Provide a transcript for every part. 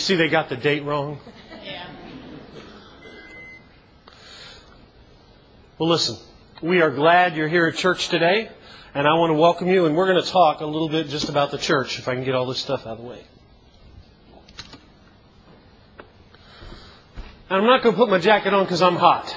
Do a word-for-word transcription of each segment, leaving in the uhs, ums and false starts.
see they got the date wrong? Yeah. Well, listen, we are glad you're here at church today, and I want to welcome you, and we're going to talk a little bit just about the church, if I can get all this stuff out of the way. And I'm not going to put my jacket on because I'm hot.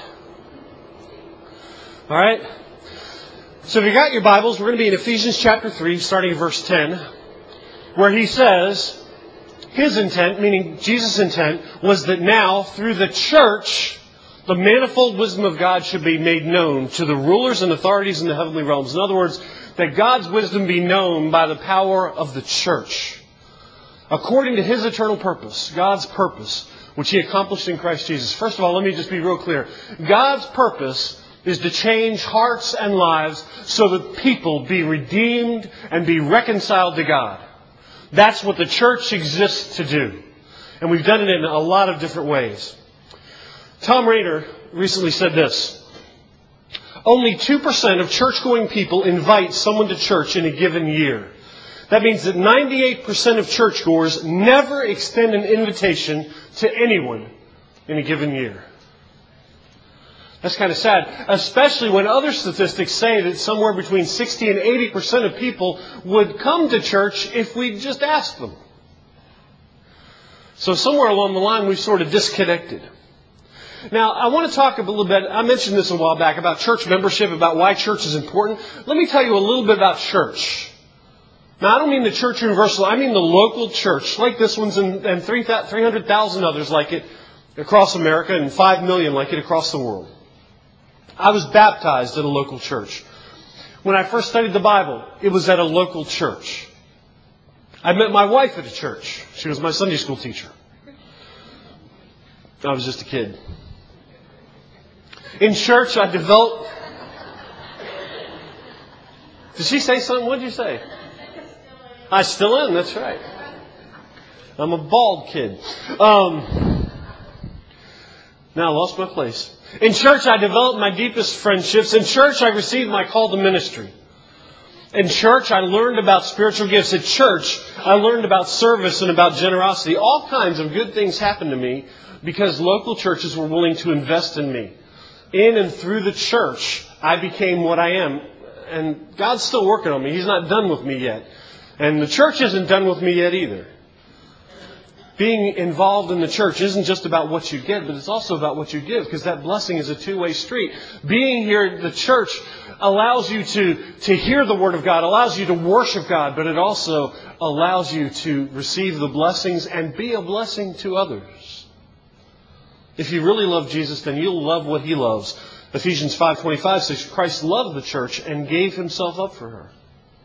All right? So if you got your Bibles, we're going to be in Ephesians chapter three, starting at verse ten, where he says, his intent, meaning Jesus' intent, was that now, through the church, the manifold wisdom of God should be made known to the rulers and authorities in the heavenly realms. In other words, that God's wisdom be known by the power of the church. According to His eternal purpose, God's purpose, which He accomplished in Christ Jesus. First of all, let me just be real clear. God's purpose is to change hearts and lives so that people be redeemed and be reconciled to God. That's what the church exists to do. And we've done it in a lot of different ways. Tom Rainer recently said this: only two percent of church-going people invite someone to church in a given year. That means that ninety-eight percent of churchgoers never extend an invitation to anyone in a given year. That's kind of sad, especially when other statistics say that somewhere between sixty and eighty percent of people would come to church if we just asked them. So somewhere along the line, we've sort of disconnected. Now, I want to talk a little bit, I mentioned this a while back, about church membership, about why church is important. Let me tell you a little bit about church. Now, I don't mean the Church Universal, I mean the local church, like this one's and, and three hundred thousand others like it across America and five million like it across the world. I was baptized at a local church. When I first studied the Bible, it was at a local church. I met my wife at a church. She was my Sunday school teacher. I was just a kid. In church, I developed... Did she say something? What did you say? I still am, that's right. I'm a bald kid. Um, now I lost my place. In church, I developed my deepest friendships. In church, I received my call to ministry. In church, I learned about spiritual gifts. At church, I learned about service and about generosity. All kinds of good things happened to me because local churches were willing to invest in me. In and through the church, I became what I am. And God's still working on me. He's not done with me yet. And the church isn't done with me yet either. Being involved in the church isn't just about what you get, but it's also about what you give, because that blessing is a two-way street. Being here at the church allows you to, to hear the Word of God, allows you to worship God, but it also allows you to receive the blessings and be a blessing to others. If you really love Jesus, then you'll love what He loves. Ephesians five twenty-five says, Christ loved the church and gave Himself up for her.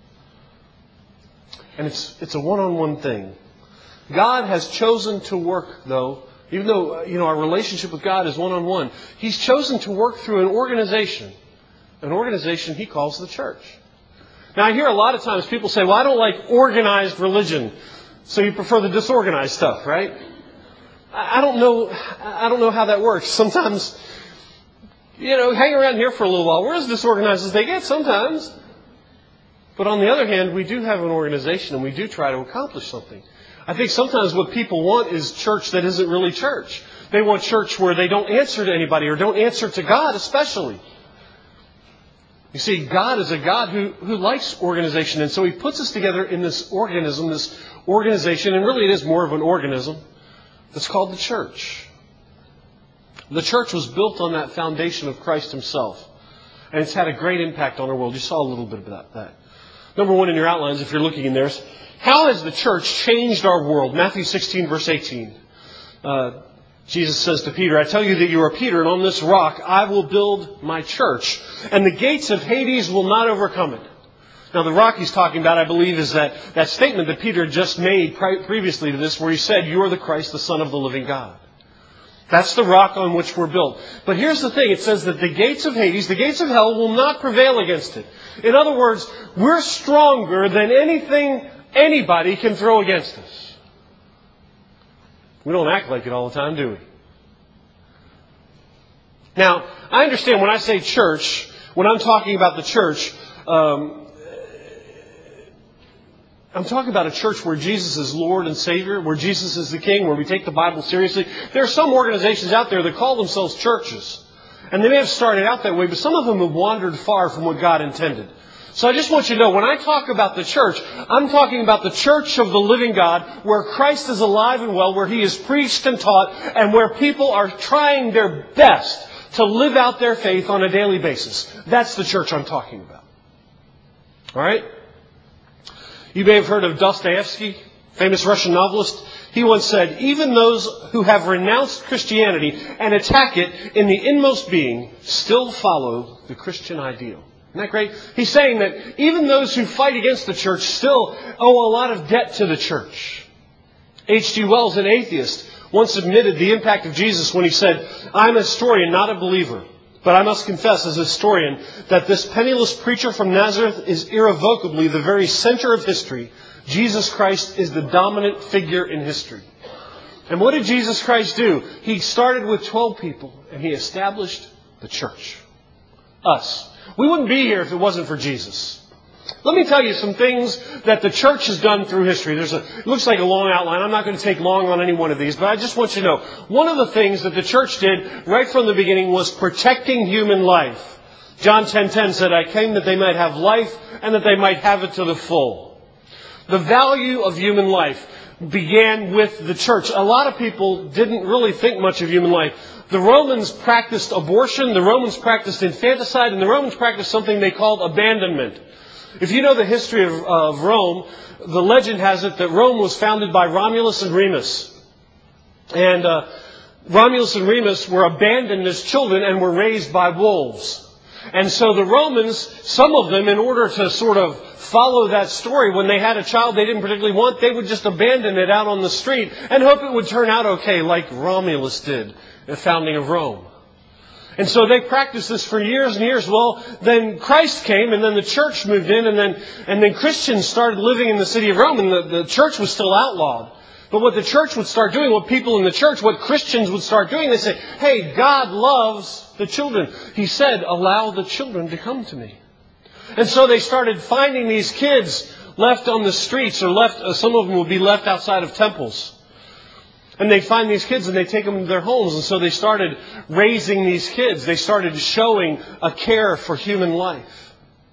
And it's it's a one-on-one thing. God has chosen to work, though, even though you know our relationship with God is one-on-one, He's chosen to work through an organization. An organization He calls the church. Now, I hear a lot of times people say, well, I don't like organized religion. So you prefer the disorganized stuff, right? I don't know, I don't know how that works. Sometimes, you know, hang around here for a little while. We're as disorganized as they get sometimes. But on the other hand, we do have an organization and we do try to accomplish something. I think sometimes what people want is church that isn't really church. They want church where they don't answer to anybody or don't answer to God especially. You see, God is a God who, who likes organization. And so He puts us together in this organism, this organization. And really it is more of an organism. It's called the church. The church was built on that foundation of Christ Himself. And it's had a great impact on our world. You saw a little bit about that. Number one in your outlines, if you're looking in there, is how has the church changed our world? Matthew sixteen, verse eighteen. Uh, Jesus says to Peter, I tell you that you are Peter, and on this rock I will build my church, and the gates of Hades will not overcome it. Now, the rock he's talking about, I believe, is that, that statement that Peter just made pre- previously to this, where he said, you are the Christ, the Son of the living God. That's the rock on which we're built. But here's the thing. It says that the gates of Hades, the gates of hell, will not prevail against it. In other words, we're stronger than anything anybody can throw against us. We don't act like it all the time, do we? Now, I understand when I say church, when I'm talking about the church, um, I'm talking about a church where Jesus is Lord and Savior, where Jesus is the King, where we take the Bible seriously. There are some organizations out there that call themselves churches. And they may have started out that way, but some of them have wandered far from what God intended. So I just want you to know, when I talk about the church, I'm talking about the church of the living God, where Christ is alive and well, where He is preached and taught, and where people are trying their best to live out their faith on a daily basis. That's the church I'm talking about. All right? You may have heard of Dostoevsky, famous Russian novelist. He once said, even those who have renounced Christianity and attack it in the inmost being still follow the Christian ideal. Isn't that great? He's saying that even those who fight against the church still owe a lot of debt to the church. H G Wells, an atheist, once admitted the impact of Jesus when he said, I'm a historian, not a believer. But I must confess as a historian that this penniless preacher from Nazareth is irrevocably the very center of history. Jesus Christ is the dominant figure in history. And what did Jesus Christ do? He started with twelve people and He established the church. Us. We wouldn't be here if it wasn't for Jesus. Let me tell you some things that the church has done through history. There's a, it looks like a long outline. I'm not going to take long on any one of these, but I just want you to know, one of the things that the church did right from the beginning was protecting human life. John ten ten said, I came that they might have life and that they might have it to the full. The value of human life began with the church. A lot of people didn't really think much of human life. The Romans practiced abortion, the Romans practiced infanticide, and the Romans practiced something they called abandonment. If you know the history of, of Rome, the legend has it that Rome was founded by Romulus and Remus. And uh, Romulus and Remus were abandoned as children and were raised by wolves. And so the Romans, some of them, in order to sort of follow that story, when they had a child they didn't particularly want, they would just abandon it out on the street and hope it would turn out okay, like Romulus did, the founding of Rome. And so they practiced this for years and years. Well, then Christ came, and then the church moved in, and then and then Christians started living in the city of Rome, and the, the church was still outlawed. But what the church would start doing, what people in the church, what Christians would start doing, they say, hey, God loves the children. He said, allow the children to come to me. And so they started finding these kids left on the streets, or left. Uh, some of them would be left outside of temples. And they find these kids and they take them to their homes. And so they started raising these kids. They started showing a care for human life.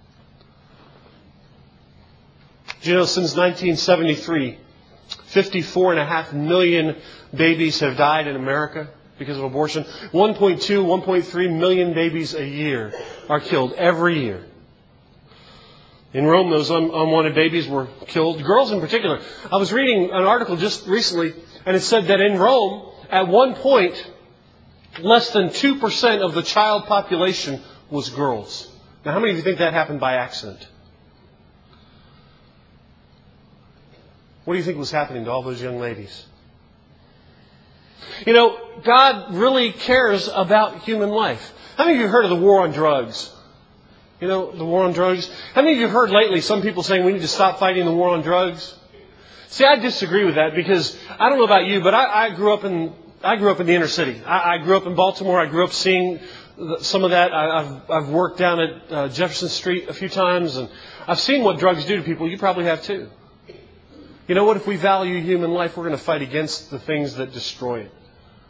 Do you know, since nineteen seventy-three, fifty-four point five million babies have died in America because of abortion. one point two, one point three million babies a year are killed every year. In Rome, those un- unwanted babies were killed. Girls in particular. I was reading an article just recently, and it said that in Rome, at one point, less than two percent of the child population was girls. Now, how many of you think that happened by accident? What do you think was happening to all those young ladies? You know, God really cares about human life. How many of you have heard of the war on drugs? You know, the war on drugs. How many of you have heard lately some people saying we need to stop fighting the war on drugs? See, I disagree with that because I don't know about you, but I, I grew up in I grew up in the inner city. I, I grew up in Baltimore. I grew up seeing some of that. I, I've I've worked down at uh, Jefferson Street a few times, and I've seen what drugs do to people. You probably have too. You know what? If we value human life, we're going to fight against the things that destroy it.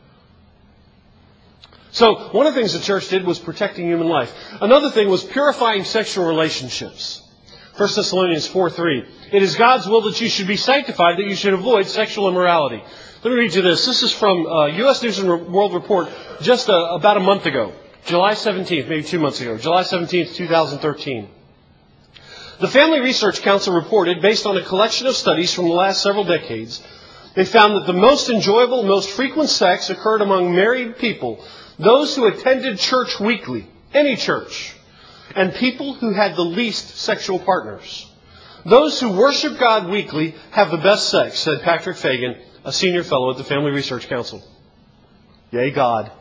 So one of the things the church did was protecting human life. Another thing was purifying sexual relationships. First Thessalonians four three. It is God's will that you should be sanctified, that you should avoid sexual immorality. Let me read you this. This is from uh, U S News and World Report just uh, about a month ago. July seventeenth, maybe two months ago. July seventeenth, twenty thirteen. The Family Research Council reported, based on a collection of studies from the last several decades, they found that the most enjoyable, most frequent sex occurred among married people, those who attended church weekly, any church, and people who had the least sexual partners. Those who worship God weekly have the best sex, said Patrick Fagan, a senior fellow at the Family Research Council. Yay, God.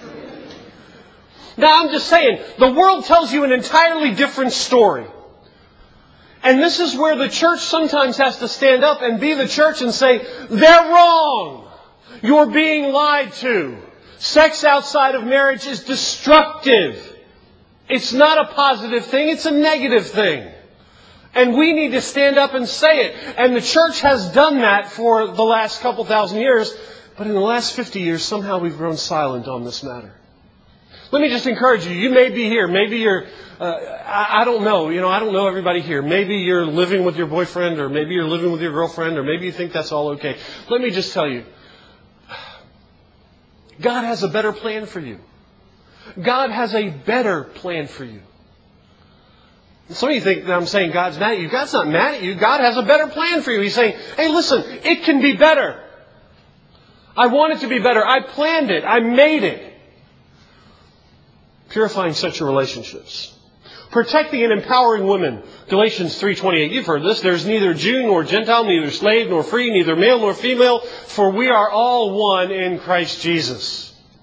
Now, I'm just saying, the world tells you an entirely different story. And this is where the church sometimes has to stand up and be the church and say, they're wrong. You're being lied to. Sex outside of marriage is destructive. It's not a positive thing, it's a negative thing. And we need to stand up and say it. And the church has done that for the last couple thousand years. But in the last fifty years, somehow we've grown silent on this matter. Let me just encourage you. You may be here. Maybe you're, uh, I, I don't know. You know, I don't know everybody here. Maybe you're living with your boyfriend, or maybe you're living with your girlfriend, or maybe you think that's all okay. Let me just tell you. God has a better plan for you. God has a better plan for you. Some of you think that I'm saying God's mad at you. God's not mad at you. God has a better plan for you. He's saying, hey, listen, it can be better. I want it to be better. I planned it. I made it. Purifying sexual relationships. Protecting and empowering women. Galatians three twenty-eight. You've heard this. There's neither Jew nor Gentile, neither slave nor free, neither male nor female, for we are all one in Christ Jesus.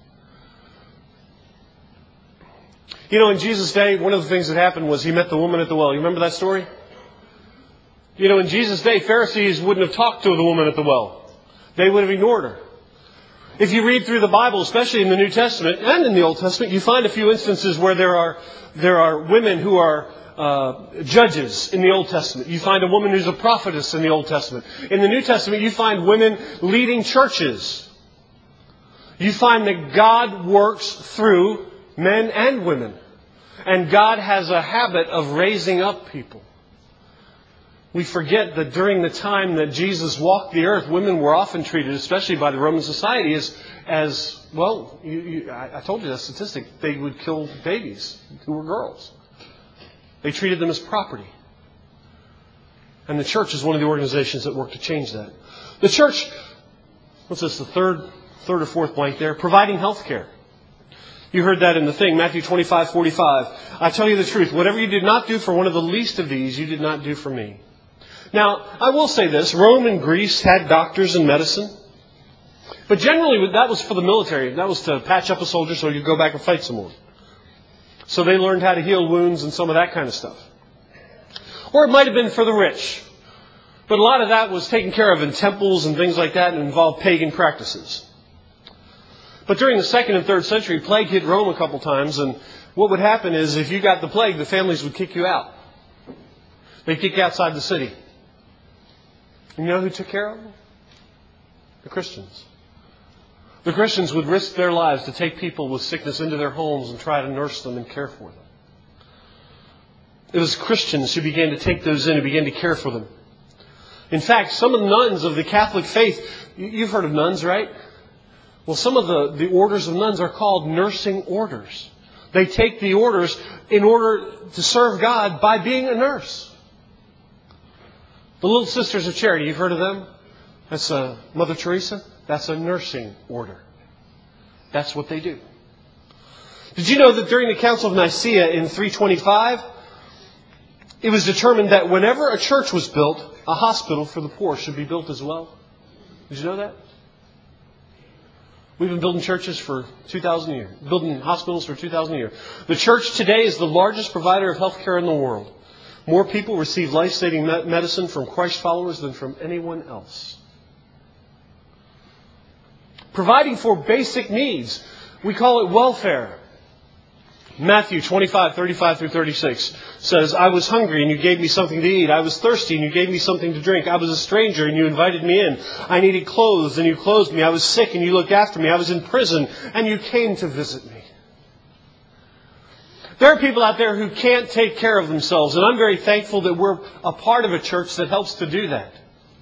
You know, in Jesus' day, one of the things that happened was He met the woman at the well. You remember that story? You know, in Jesus' day, Pharisees wouldn't have talked to the woman at the well. They would have ignored her. If you read through the Bible, especially in the New Testament and in the Old Testament, you find a few instances where there are there are women who are uh, judges in the Old Testament. You find a woman who's a prophetess in the Old Testament. In the New Testament, you find women leading churches. You find that God works through men and women. And God has a habit of raising up people. We forget that during the time that Jesus walked the earth, women were often treated, especially by the Roman society, as, as well, you, you, I, I told you that statistic. They would kill babies who were girls. They treated them as property. And the church is one of the organizations that work to change that. The church, what's this, the third, third or fourth blank there? Providing health care. You heard that in the thing, Matthew twenty-five forty-five. I tell you the truth, whatever you did not do for one of the least of these, you did not do for me. Now, I will say this. Rome and Greece had doctors and medicine. But generally, that was for the military. That was to patch up a soldier so he could go back and fight some more. So they learned how to heal wounds and some of that kind of stuff. Or it might have been for the rich. But a lot of that was taken care of in temples and things like that and involved pagan practices. But during the second and third century, plague hit Rome a couple times. And what would happen is if you got the plague, the families would kick you out. They'd kick you outside the city. And you know who took care of them? The Christians. The Christians would risk their lives to take people with sickness into their homes and try to nurse them and care for them. It was Christians who began to take those in and began to care for them. In fact, some of the nuns of the Catholic faith, you've heard of nuns, right? Well, some of the, the orders of nuns are called nursing orders. They take the orders in order to serve God by being a nurse. The Little Sisters of Charity, you've heard of them? That's uh, Mother Teresa. That's a nursing order. That's what they do. Did you know that during the Council of Nicaea in three twenty-five, it was determined that whenever a church was built, a hospital for the poor should be built as well? Did you know that? We've been building churches for two thousand years, building hospitals for two thousand years. The church today is the largest provider of health care in the world. More people receive life-saving medicine from Christ followers than from anyone else. Providing for basic needs. We call it welfare. Matthew twenty-five thirty-five through thirty-six says, I was hungry and you gave me something to eat. I was thirsty and you gave me something to drink. I was a stranger and you invited me in. I needed clothes and you clothed me. I was sick and you looked after me. I was in prison and you came to visit me. There are people out there who can't take care of themselves, and I'm very thankful that we're a part of a church that helps to do that.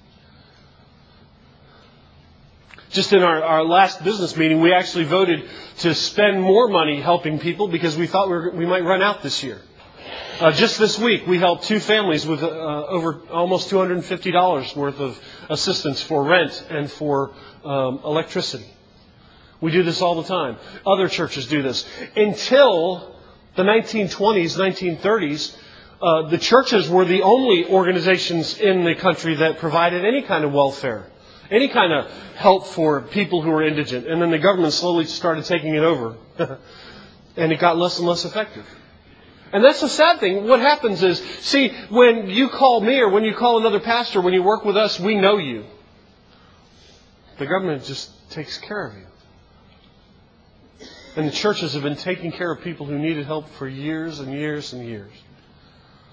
Just in our, our last business meeting, we actually voted to spend more money helping people because we thought we, were, we might run out this year. Uh, just this week, we helped two families with uh, over almost two hundred fifty dollars worth of assistance for rent and for um, electricity. We do this all the time. Other churches do this. Until the nineteen twenties, nineteen thirties, uh, the churches were the only organizations in the country that provided any kind of welfare, any kind of help for people who were indigent. And then the government slowly started taking it over. And it got less and less effective. And that's the sad thing. What happens is, see, when you call me or when you call another pastor, when you work with us, we know you. The government just takes care of you. And the churches have been taking care of people who needed help for years and years and years.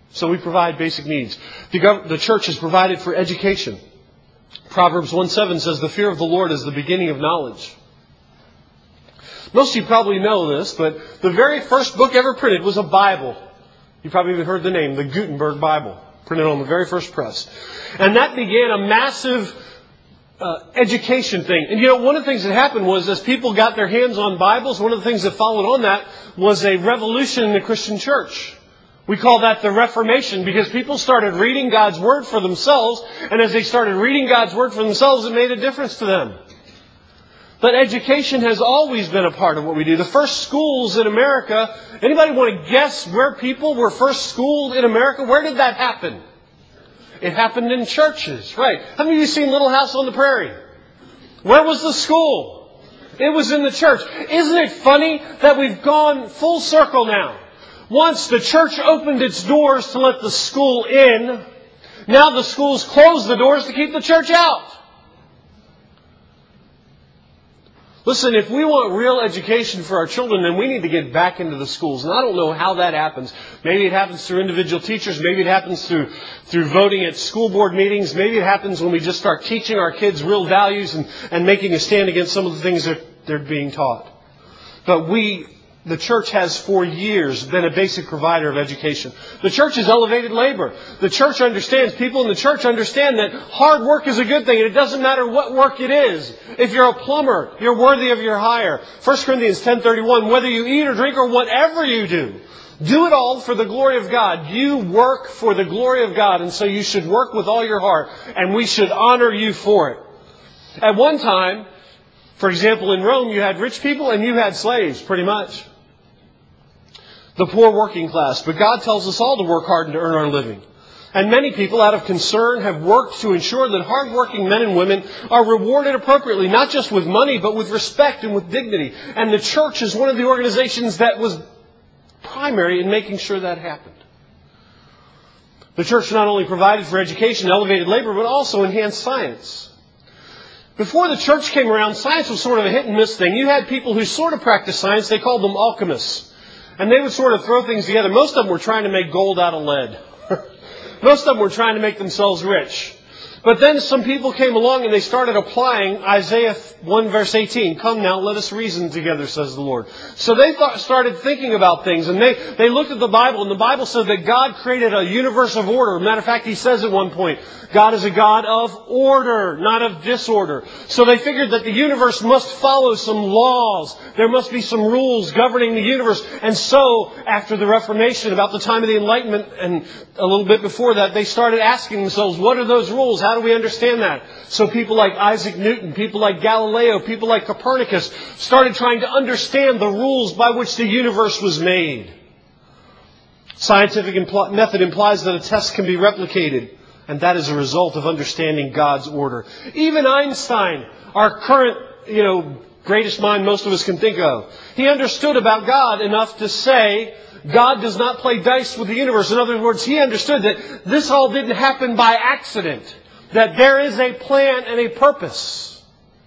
So we provide basic needs. The, gov- the church has provided for education. Proverbs one seven says, the fear of the Lord is the beginning of knowledge. Most of you probably know this, but the very first book ever printed was a Bible. You probably even heard the name, the Gutenberg Bible, printed on the very first press. And that began a massive uh, education thing. And you know, one of the things that happened was as people got their hands on Bibles, one of the things that followed on that was a revolution in the Christian church. We call that the Reformation because people started reading God's Word for themselves. And as they started reading God's Word for themselves, it made a difference to them. But education has always been a part of what we do. The first schools in America, anybody want to guess where people were first schooled in America? Where did that happen? It happened in churches, right? How many of you seen Little House on the Prairie? Where was the school? It was in the church. Isn't it funny that we've gone full circle now? Once the church opened its doors to let the school in, now the schools close the doors to keep the church out. Listen, if we want real education for our children, then we need to get back into the schools. And I don't know how that happens. Maybe it happens through individual teachers. Maybe it happens through, through voting at school board meetings. Maybe it happens when we just start teaching our kids real values and, and making a stand against some of the things that they're being taught. But we... The church has for years been a basic provider of education. The church has elevated labor. The church understands, people in the church understand that hard work is a good thing. And it doesn't matter what work it is. If you're a plumber, you're worthy of your hire. First Corinthians ten thirty-one, whether you eat or drink or whatever you do, do it all for the glory of God. You work for the glory of God. And so you should work with all your heart. And we should honor you for it. At one time, for example, in Rome, you had rich people and you had slaves, pretty much. The poor working class. But God tells us all to work hard and to earn our living. And many people, out of concern, have worked to ensure that hardworking men and women are rewarded appropriately, not just with money, but with respect and with dignity. And the church is one of the organizations that was primary in making sure that happened. The church not only provided for education, elevated labor, but also enhanced science. Before the church came around, science was sort of a hit and miss thing. You had people who sort of practiced science. They called them alchemists. And they would sort of throw things together. Most of them were trying to make gold out of lead. Most of them were trying to make themselves rich. But then some people came along and they started applying Isaiah one verse eighteen. Come now, let us reason together, says the Lord. So they thought, started thinking about things. And they, they looked at the Bible. And the Bible said that God created a universe of order. Matter of fact, He says at one point, God is a God of order, not of disorder. So they figured that the universe must follow some laws. There must be some rules governing the universe. And so, after the Reformation, about the time of the Enlightenment, and a little bit before that, they started asking themselves, what are those rules? How do we understand that? So people like Isaac Newton, people like Galileo, people like Copernicus started trying to understand the rules by which the universe was made. Scientific impl- method implies that a test can be replicated. And that is a result of understanding God's order. Even Einstein, our current, you know, greatest mind most of us can think of, he understood about God enough to say, God does not play dice with the universe. In other words, he understood that this all didn't happen by accident. That there is a plan and a purpose.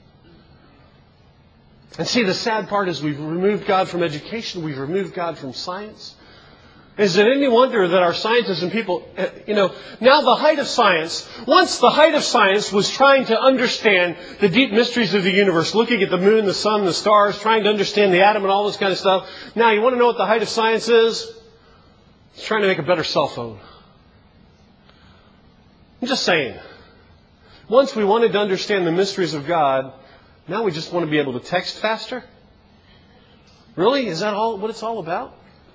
And see, the sad part is we've removed God from education. We've removed God from science. Is it any wonder that our scientists and people, you know, now the height of science, once the height of science was trying to understand the deep mysteries of the universe, looking at the moon, the sun, the stars, trying to understand the atom and all this kind of stuff. Now, you want to know what the height of science is? It's trying to make a better cell phone. I'm just saying. Once we wanted to understand the mysteries of God, now we just want to be able to text faster? Really? Is that all what it's all about?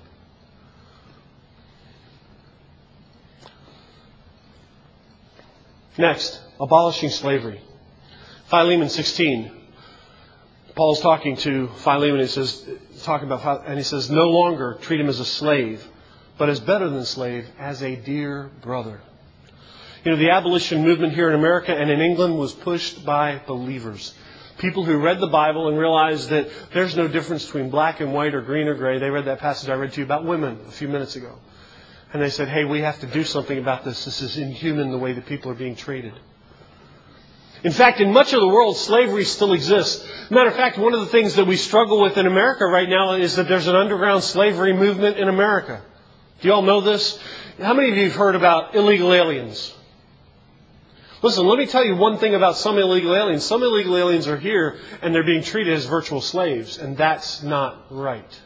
Next, abolishing slavery. Philemon sixteen. Paul's talking to Philemon. He says, talking about, and he says, no longer treat him as a slave, but as better than a slave, as a dear brother. You know, the abolition movement here in America and in England was pushed by believers. People who read the Bible and realized that there's no difference between black and white or green or gray. They read that passage I read to you about women a few minutes ago. And they said, hey, we have to do something about this. This is inhuman, the way that people are being treated. In fact, in much of the world, slavery still exists. Matter of fact, one of the things that we struggle with in America right now is that there's an underground slavery movement in America. Do you all know this? How many of you have heard about illegal aliens? Listen, let me tell you one thing about some illegal aliens. Some illegal aliens are here and they're being treated as virtual slaves, and that's not right.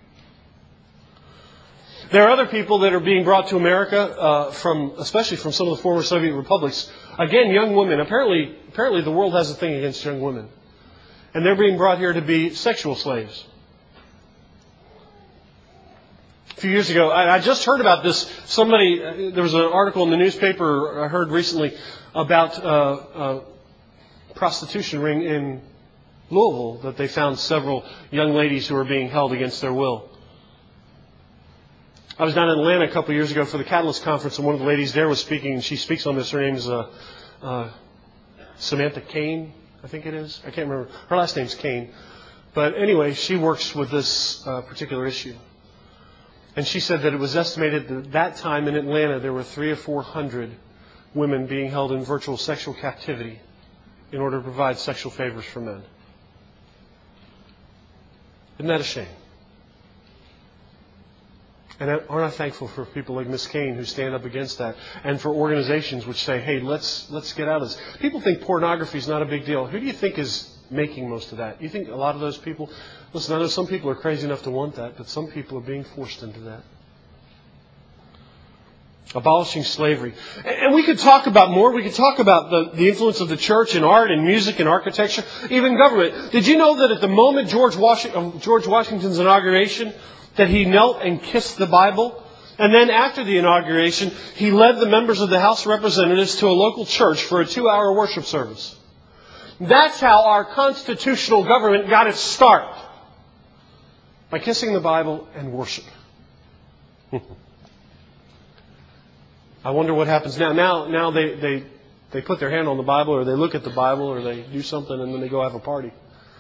There are other people that are being brought to America, uh, from, especially from some of the former Soviet republics. Again, young women. Apparently, apparently the world has a thing against young women. And they're being brought here to be sexual slaves. A few years ago, I, I just heard about this. Somebody, uh, there was an article in the newspaper I heard recently about uh, a prostitution ring in Louisville that they found several young ladies who were being held against their will. I was down in Atlanta a couple of years ago for the Catalyst Conference, and one of the ladies there was speaking, and she speaks on this. Her name is uh, uh, Samantha Kane, I think it is. I can't remember. Her last name's Kane. But anyway, she works with this uh, particular issue. And she said that it was estimated that at that time in Atlanta there were three or four hundred women being held in virtual sexual captivity in order to provide sexual favors for men. Isn't that a shame? And aren't I thankful for people like Miss Kane who stand up against that, and for organizations which say, hey, let's let's get out of this. People think pornography is not a big deal. Who do you think is making most of that? You think a lot of those people... Listen, I know some people are crazy enough to want that, but some people are being forced into that. Abolishing slavery. And we could talk about more. We could talk about the, the influence of the church in art and music and architecture, even government. Did you know that at the moment George Washington, George Washington's inauguration, that he knelt and kissed the Bible? And then after the inauguration, he led the members of the House of Representatives to a local church for a two-hour worship service. That's how our constitutional government got its start. By kissing the Bible and worship. I wonder what happens now. Now, now they, they, they put their hand on the Bible, or they look at the Bible, or they do something, and then they go have a party.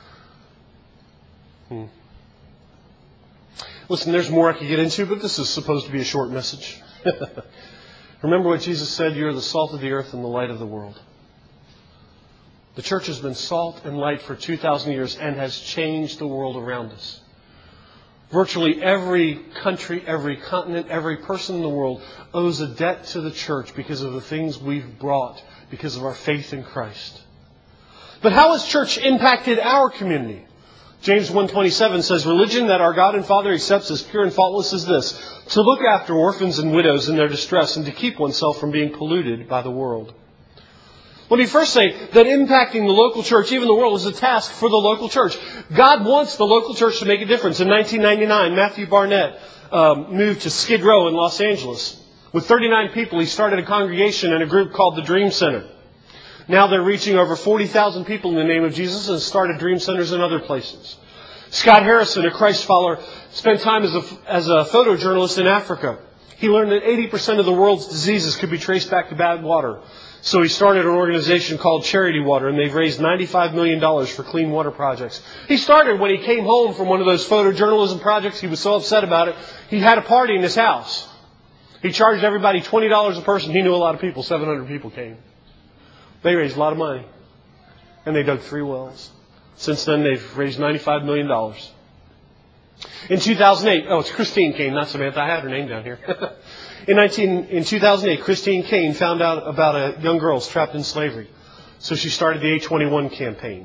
Hmm. Listen, there's more I could get into, but this is supposed to be a short message. Remember what Jesus said, you're the salt of the earth and the light of the world. The church has been salt and light for two thousand years and has changed the world around us. Virtually every country, every continent, every person in the world owes a debt to the church because of the things we've brought, because of our faith in Christ. But how has church impacted our community? James one twenty-seven says, religion that our God and Father accepts as pure and faultless is this, to look after orphans and widows in their distress and to keep oneself from being polluted by the world. Let me first say that impacting the local church, even the world, is a task for the local church. God wants the local church to make a difference. In nineteen ninety-nine, Matthew Barnett um, moved to Skid Row in Los Angeles. With thirty-nine people, he started a congregation and a group called the Dream Center. Now they're reaching over forty thousand people in the name of Jesus and started Dream Centers in other places. Scott Harrison, a Christ follower, spent time as a, as a photojournalist in Africa. He learned that eighty percent of the world's diseases could be traced back to bad water. So he started an organization called Charity Water, and they've raised ninety-five million dollars for clean water projects. He started when he came home from one of those photojournalism projects. He was so upset about it, he had a party in his house. He charged everybody twenty dollars a person. He knew a lot of people. seven hundred people came. They raised a lot of money. And they dug three wells. Since then, they've raised ninety-five million dollars. In two thousand eight, oh, it's Christine Kane, not Samantha. I had her name down here. In, nineteen, in two thousand eight, Christine Kane found out about a young girl trapped in slavery. So she started the A twenty-one campaign.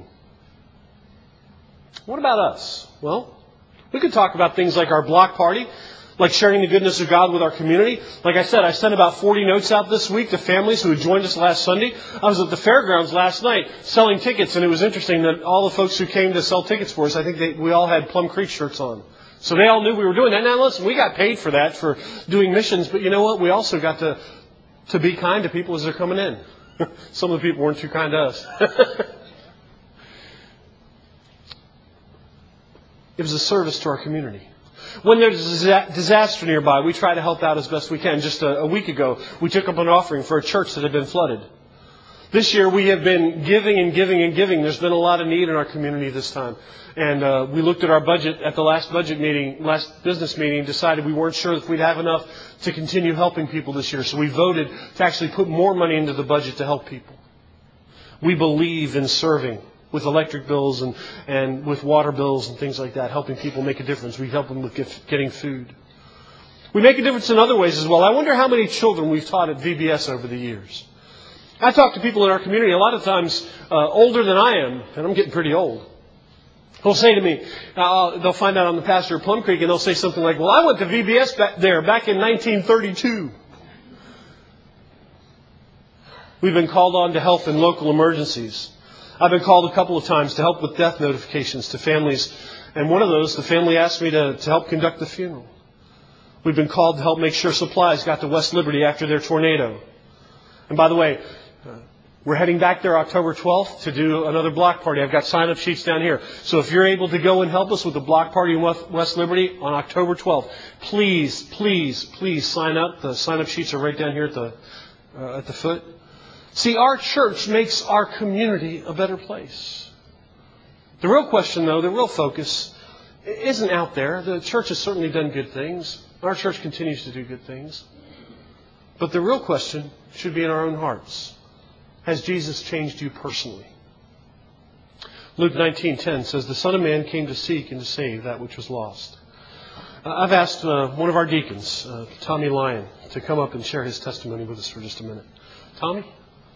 What about us? Well, we could talk about things like our block party, like sharing the goodness of God with our community. Like I said, I sent about forty notes out this week to families who had joined us last Sunday. I was at the fairgrounds last night selling tickets, and it was interesting that all the folks who came to sell tickets for us, I think they, we all had Plum Creek shirts on. So they all knew we were doing that. Now listen, we got paid for that, for doing missions, but you know what? We also got to, to be kind to people as they're coming in. Some of the people weren't too kind to us. It was a service to our community. When there's a disaster nearby, we try to help out as best we can. Just a, a week ago, we took up an offering for a church that had been flooded. This year, we have been giving and giving and giving. There's been a lot of need in our community this time. And uh, we looked at our budget at the last budget meeting, last business meeting, and decided we weren't sure if we'd have enough to continue helping people this year. So we voted to actually put more money into the budget to help people. We believe in serving with electric bills and, and with water bills and things like that, helping people make a difference. We help them with get, getting food. We make a difference in other ways as well. I wonder how many children we've taught at V B S over the years. I talk to people in our community a lot of times uh, older than I am, and I'm getting pretty old. They'll say to me, uh, they'll find out I'm the pastor of Plum Creek, and they'll say something like, well, I went to V B S back there back in nineteen thirty-two. We've been called on to help in local emergencies. I've been called a couple of times to help with death notifications to families. And one of those, the family asked me to, to help conduct the funeral. We've been called to help make sure supplies got to West Liberty after their tornado. And by the way, uh, we're heading back there October twelfth to do another block party. I've got sign-up sheets down here. So if you're able to go and help us with the block party in West Liberty on October twelfth, please, please, please sign up. The sign-up sheets are right down here at the uh, at the foot. See, our church makes our community a better place. The real question, though, the real focus isn't out there. The church has certainly done good things. Our church continues to do good things. But the real question should be in our own hearts. Has Jesus changed you personally? Luke nineteen ten says, the Son of Man came to seek and to save that which was lost. Uh, I've asked uh, one of our deacons, uh, Tommy Lyon, to come up and share his testimony with us for just a minute. Tommy?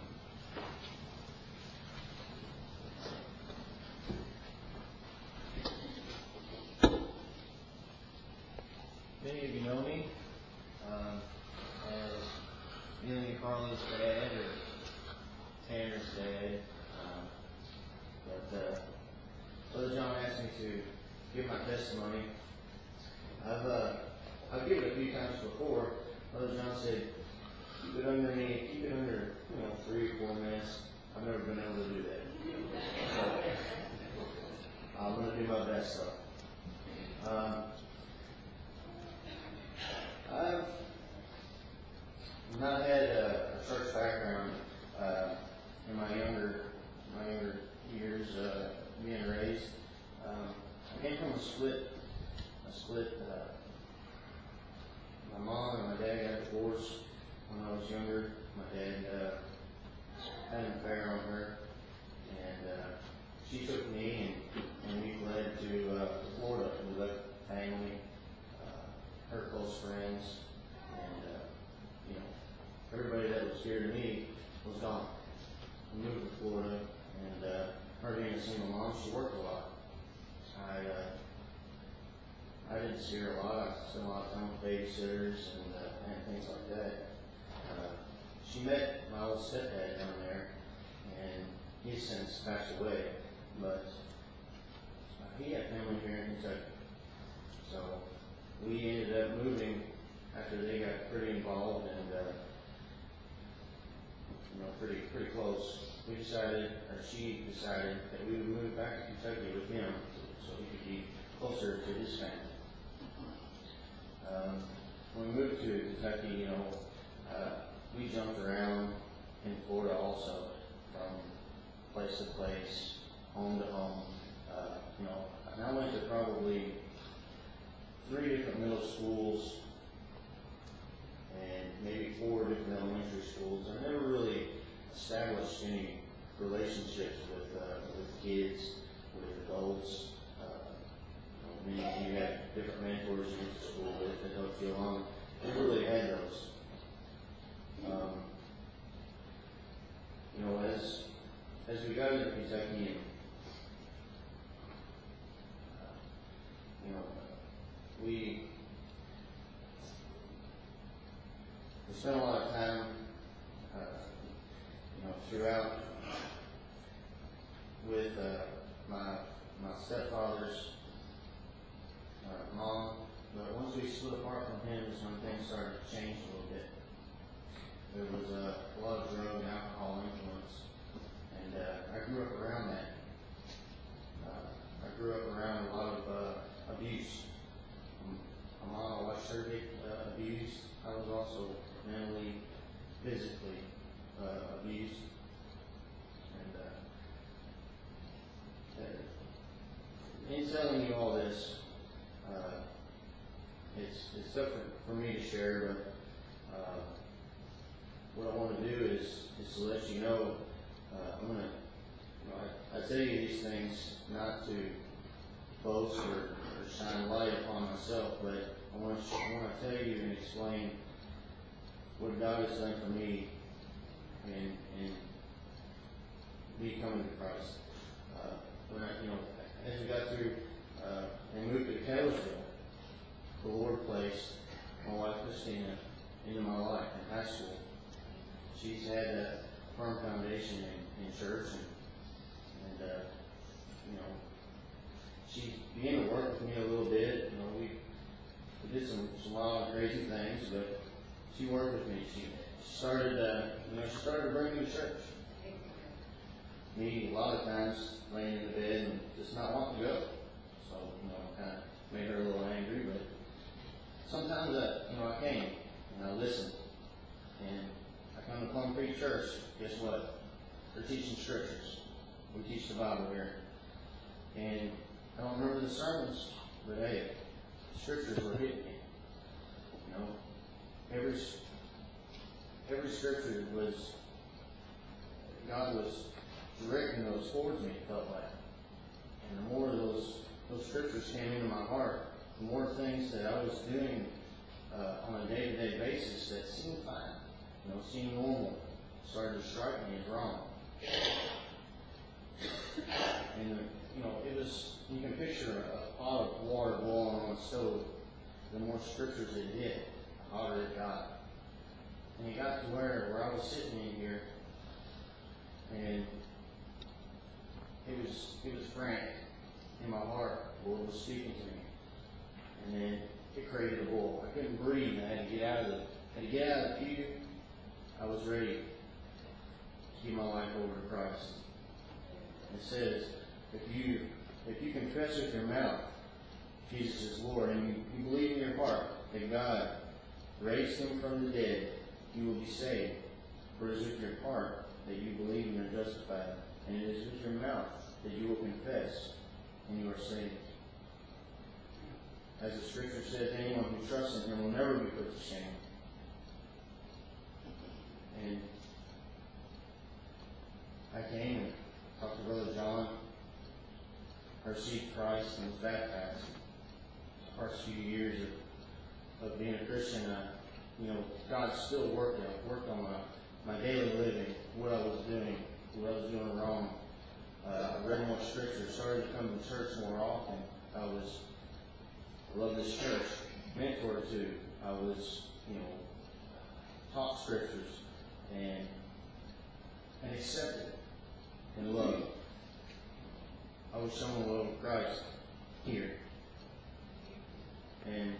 Many of you know me um, as Neely and Carlin's dad or Tanner's dad. Um, but uh, Brother John asked me to give my testimony. I've uh, I've given it a few times before. Brother John said, keep it under me, keep it under you know three or four minutes. I've never been able to do that. So I'm going to do my best though. Um, I've not had a, a church background uh, in my younger my younger years uh, being raised. Um, I came from a split a split. Uh, my mom and my dad got divorced when I was younger. My dad uh, had an affair on her, and uh, she took me and, and we fled to uh, Florida. We left family. Her close friends, and uh, you know, everybody that was dear to me was gone. We moved to Florida, and uh, her being a single mom, she worked a lot. I uh, I didn't see her a lot. I spent a lot of time with babysitters and uh, and things like that. Uh, she met my old stepdad down there, and he's since passed away. But uh, he had family here in Kentucky, so we ended up moving after they got pretty involved and uh, you know pretty pretty close. We decided, or she decided, that we would move back to Kentucky with him so he could be closer to his family. Um, when we moved to Kentucky, you know, uh, we jumped around in Florida also, from place to place, home to home. Uh, you know, and I went to probably three different middle schools and maybe four different elementary schools. I never really established any relationships with uh, with kids, with adults. Uh, you know, many of you had different mentors you went to school with that helped you along. Never really had those. Um, you know, as as we got into Kentucky, and uh, you know. We, we spent a lot of time, uh, you know, throughout with uh, my my stepfather's uh, mom. But once we split apart from him, is when things started to change a little bit. There was uh, a lot of drug and alcohol influence, and uh, I grew up around that. Uh, I grew up around a lot of uh, abuse. My mom, I watched her get uh, abused. I was also mentally, physically uh, abused. And uh, in telling you all this, uh, it's it's tough for, for me to share, but uh, what I want to do is is to let you know. Uh, I'm gonna, you know, I, I tell you these things not to boast or, or shine light upon myself, but I I want to, I want to tell you and explain what God has done for me and, and me coming to Christ. Uh, when I, you know, as we got through uh, and moved to Taylorsville, the Lord placed my wife Christina into my life in high school. She's had a firm foundation in, in church, and, and uh, you know, she began to work with me a little bit. You know, we, we did some, some wild and crazy things, but she worked with me. She started, uh, you know, she started to bring me to church. Me, a lot of times, laying in the bed and just not wanting to go. So, you know, kind of made her a little angry, but sometimes, uh, you know, I came and I listened. And I come to Plum Creek Church. Guess what? They're teaching scriptures. We teach the Bible here. And I don't remember the sermons, but hey, the scriptures were hitting me. You know, every every scripture was, God was directing those towards me, it felt like. And the more those those scriptures came into my heart, the more things that I was doing uh, on a day-to-day basis that seemed fine, you know, seemed normal, started to strike me as wrong. And, you know, it was, you can picture a pot of water boiling on a stove. The more scriptures it hit, the hotter it got. And it got to where, where I was sitting in here, and it was, it was frantic in my heart. The Lord was speaking to me. And then it created a boil. I couldn't breathe. I had to get out of the, had to get out of the pew. I was ready to give my life over to Christ. It says, if you if you confess with your mouth Jesus is Lord, and you, you believe in your heart that God raised him from the dead, you will be saved. For it is with your heart that you believe and are justified, and it is with your mouth that you will confess, and you are saved. As the scripture says, anyone who trusts in him will never be put to shame. And I came and talked to Brother John, received Christ, and was baptized. The first few years of, of being a Christian, uh, you know, God still worked out, worked on my, my daily living, what I was doing, what I was doing wrong. Uh, I read more scripture, started to come to church more often. I was, I love this church, mentored to. I was, you know, taught scriptures and and accepted and loved. I was shown the love of Christ here. And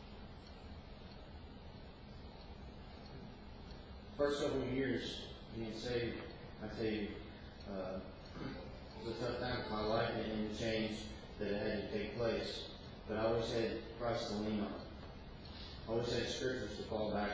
first couple of years being saved, I tell you, uh, it was a tough time for my life and the change that it had to take place. But I always had Christ to lean on. I always had scriptures to fall back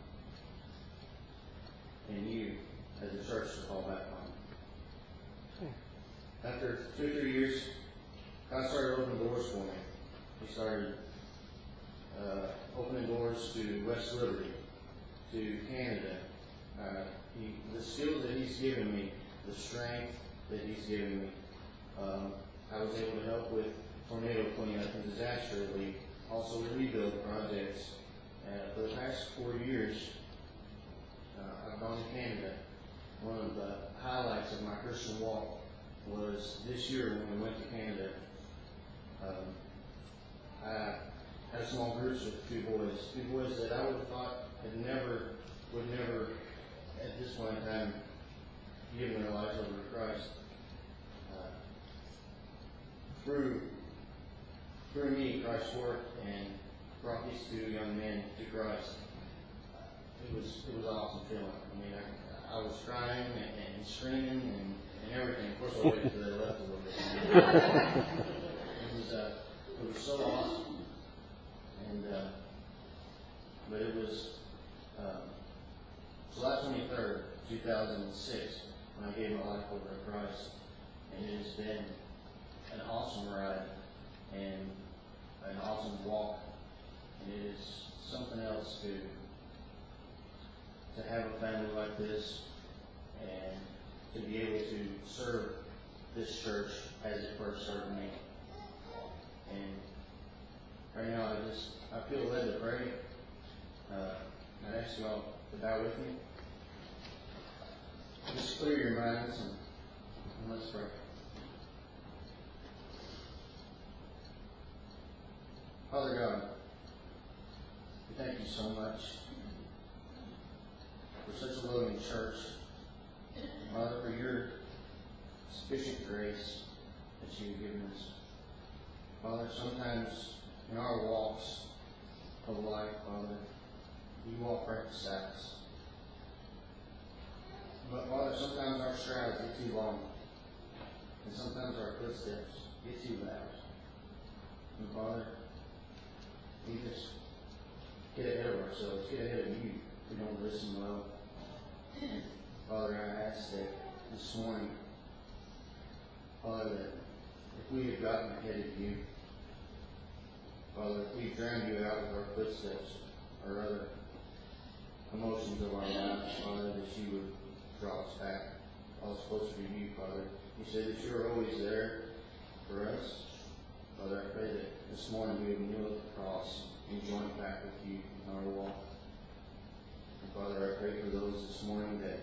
on. And you, as a church, to fall back on. After two or three years, God started opening doors for me. He started uh, opening doors to West Liberty, to Canada. Uh, he, the skills that He's given me, the strength that He's given me. Um, I was able to help with tornado cleanup and disaster relief, also rebuild projects. Uh, for the past four years, uh, I've gone to Canada. One of the highlights of my Christian walk was this year when we went to Canada. Um, I had small groups with two boys, two boys that I would have thought had never, would never, at this point in time, given their lives over to Christ. Uh, through, through me, Christ worked and brought these two young men to Christ. It was, it was an awesome feeling. I mean, I, I was crying and, and screaming and, and everything. Of course, I waited until they left a little bit. It was, uh, it was so awesome. And, uh, but it was um, July twenty-third, two thousand six, when I gave my life over to Christ. And it has been an awesome ride and an awesome walk. And it is something else to to have a family like this and to be able to serve this church as it first served me. And right now I just, I feel led to ask you all to bow with me. Just clear your minds and, and let's pray. Father God, we thank you so much for such a loving church. Father, for your sufficient grace that you've given us. Father, sometimes in our walks of life, Father, you walk right beside us. But Father, sometimes our strides get too long. And sometimes our footsteps get too loud. And Father, we just get ahead of ourselves, get ahead of you. We don't listen well. Father, I ask that this morning, Father, that if we have gotten ahead of you, Father, if we've drowned you out with our footsteps or other emotions of our lives, Father, that you would draw us back, draw us closer to you, Father. You said that you're always there for us. Father, I pray that this morning we would kneel at the cross and join back with you in our walk. And Father, I pray for those this morning that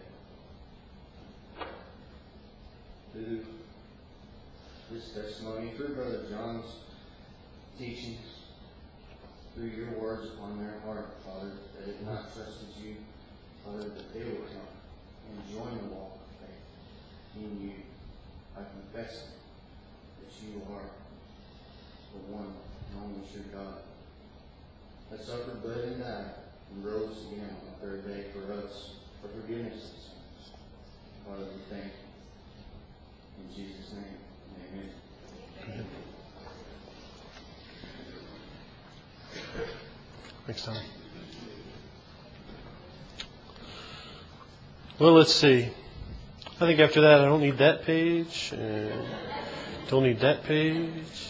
through this testimony, through Brother John's teachings, through your words upon their heart, Father, that it not trusted you, Father, that they will come and join the walk of faith in you by confessing that you are the one and only true God that suffered, bled, and died, and rose again on the third day for us, for forgiveness of sins. Father, we thank you. In Jesus' name, amen. Amen. Thanks, Tom. Well, let's see. I think after that, I don't need that page, and don't need that page.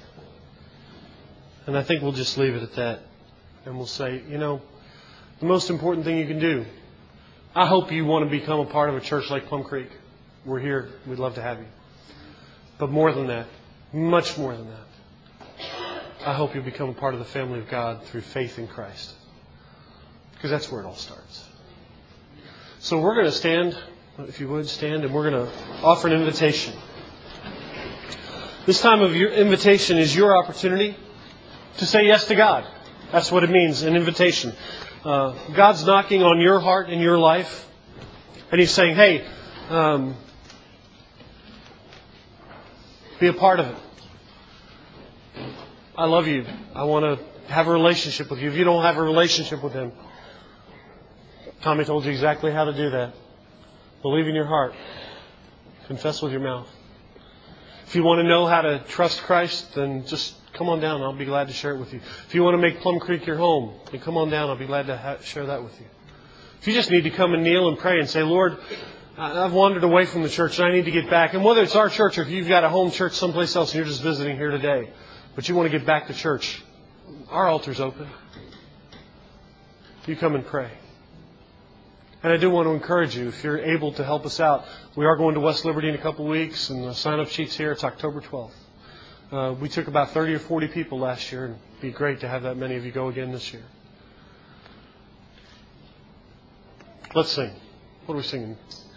And I think we'll just leave it at that. And we'll say, you know, the most important thing you can do, I hope you want to become a part of a church like Plum Creek. We're here. We'd love to have you. But more than that, much more than that, I hope you become a part of the family of God through faith in Christ. Because that's where it all starts. So we're going to stand, if you would, stand, and we're going to offer an invitation. This time of your invitation is your opportunity to say yes to God. That's what it means, an invitation. Uh, God's knocking on your heart and your life, and He's saying, hey, um, be a part of it. I love you. I want to have a relationship with you. If you don't have a relationship with Him, Tommy told you exactly how to do that. Believe in your heart. Confess with your mouth. If you want to know how to trust Christ, then just come on down. I'll be glad to share it with you. If you want to make Plum Creek your home, then come on down. I'll be glad to ha- share that with you. If you just need to come and kneel and pray and say, Lord, I've wandered away from the church and I need to get back. And whether it's our church or if you've got a home church someplace else and you're just visiting here today, but you want to get back to church, our altar's open. You come and pray. And I do want to encourage you, if you're able to help us out, we are going to West Liberty in a couple of weeks, and the sign-up sheet's here. It's October twelfth. Uh, we took about thirty or forty people last year, and it'd be great to have that many of you go again this year. Let's sing. What are we singing?